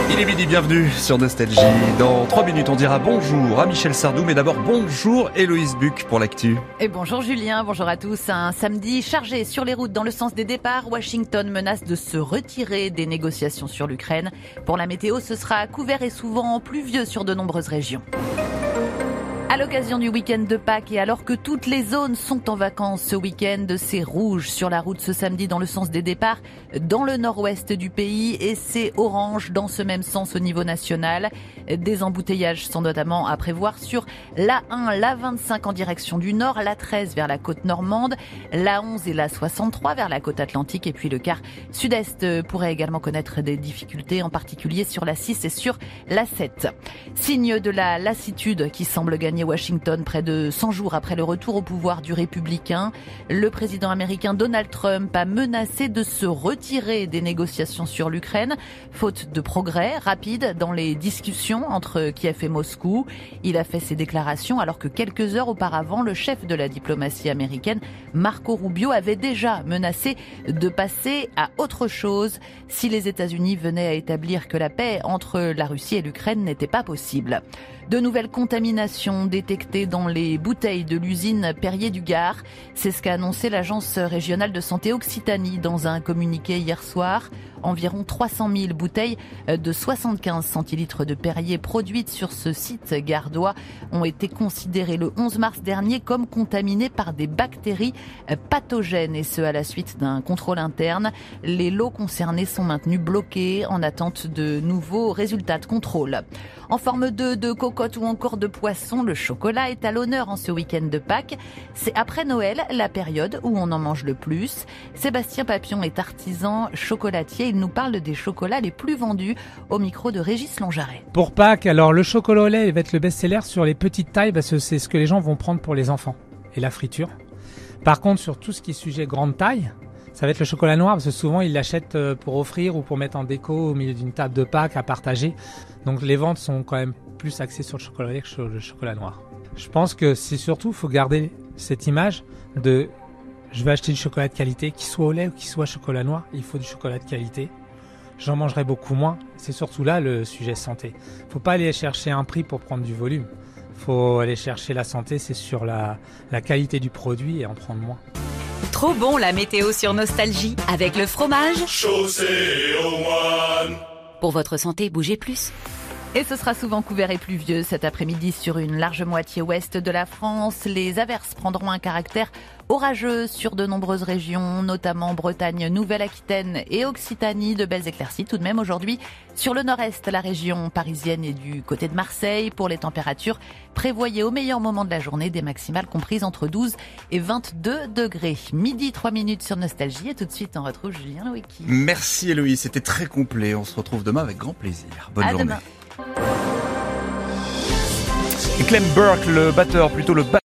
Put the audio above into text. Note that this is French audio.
Il est midi, bienvenue sur Nostalgie. Dans 3 minutes, on dira bonjour à Michel Sardou, mais d'abord bonjour Héloïse Buck pour l'actu. Et bonjour Julien, bonjour à tous. Un samedi chargé sur les routes dans le sens des départs. Washington menace de se retirer des négociations sur l'Ukraine. Pour la météo, ce sera couvert et souvent pluvieux sur de nombreuses régions. À l'occasion du week-end de Pâques et alors que toutes les zones sont en vacances ce week-end, c'est rouge sur la route ce samedi dans le sens des départs dans le nord-ouest du pays et c'est orange dans ce même sens au niveau national. Des embouteillages sont notamment à prévoir sur l'A1, l'A25 en direction du nord, l'A13 vers la côte normande, l'A11 et l'A63 vers la côte atlantique et puis le quart sud-est pourrait également connaître des difficultés, en particulier sur l'A6 et sur l'A7. Signe de la lassitude qui semble gagner Washington près de 100 jours après le retour au pouvoir du républicain. Le président américain Donald Trump a menacé de se retirer des négociations sur l'Ukraine, faute de progrès rapide dans les discussions entre Kiev et Moscou. Il a fait ces déclarations alors que quelques heures auparavant, le chef de la diplomatie américaine, Marco Rubio, avait déjà menacé de passer à autre chose si les États-Unis venaient à établir que la paix entre la Russie et l'Ukraine n'était pas possible. De nouvelles contaminations détectées dans les bouteilles de l'usine Perrier du Gard. C'est ce qu'a annoncé l'Agence régionale de santé Occitanie dans un communiqué hier soir. Environ 300 000 bouteilles de 75 centilitres de Perrier produites sur ce site gardois ont été considérées le 11 mars dernier comme contaminées par des bactéries pathogènes et ce à la suite d'un contrôle interne. Les lots concernés sont maintenus bloqués en attente de nouveaux résultats de contrôle. En forme de cocotte ou encore de poisson, le chocolat est à l'honneur en ce week-end de Pâques. C'est après Noël la période où on en mange le plus. Sébastien Papillon est artisan chocolatier. Il nous parle des chocolats les plus vendus au micro de Régis Longaret. Pour Pâques, alors le chocolat au lait va être le best-seller sur les petites tailles parce que c'est ce que les gens vont prendre pour les enfants et la friture. Par contre, sur tout ce qui est sujet grande taille, ça va être le chocolat noir parce que souvent ils l'achètent pour offrir ou pour mettre en déco au milieu d'une table de Pâques à partager. Donc les ventes sont quand même plus axées sur le chocolat au lait que sur le chocolat noir. Je pense que c'est surtout, faut garder cette image de je vais acheter du chocolat de qualité, qu'il soit au lait ou qu'il soit chocolat noir, il faut du chocolat de qualité. J'en mangerai beaucoup moins. C'est surtout là le sujet santé. Faut pas aller chercher un prix pour prendre du volume. Faut aller chercher la santé, c'est sur la qualité du produit et en prendre moins. Trop bon la météo sur Nostalgie avec le fromage Chaussée au moine. Pour votre santé, bougez plus. Et ce sera souvent couvert et pluvieux cet après-midi sur une large moitié ouest de la France. Les averses prendront un caractère orageux sur de nombreuses régions, notamment Bretagne, Nouvelle-Aquitaine et Occitanie. De belles éclaircies tout de même aujourd'hui sur le nord-est, la région parisienne et du côté de Marseille. Pour les températures, prévoyez au meilleur moment de la journée des maximales comprises entre 12 et 22 degrés. Midi, 3 minutes sur Nostalgie et tout de suite on retrouve Julien Loïki. Merci Héloïse, c'était très complet. On se retrouve demain avec grand plaisir. Bonne journée. Demain. Et Clem Burke, le batteur, plutôt le